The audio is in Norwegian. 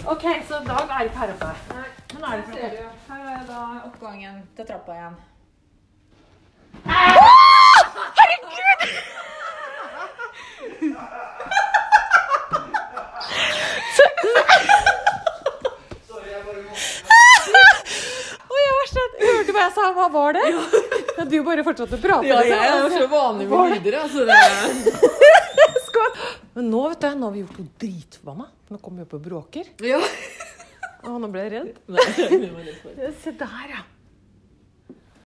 Ok, så Dag er ikke her oppe. Nei, Men er det ser du. Her er da oppgangen til trappa igjen. Herregud! Hørte hva jeg sa? Hva var det? Ja, du bare fortsatte å prate. Ja, jeg er så vanlig med lyder, altså det. Men nå, vet du, nå har vi gjort noe dritvannet. Nå kommer vi opp og bråker. Ja. Å, nå ble jeg redd. Nei, det var litt for. Se der, ja.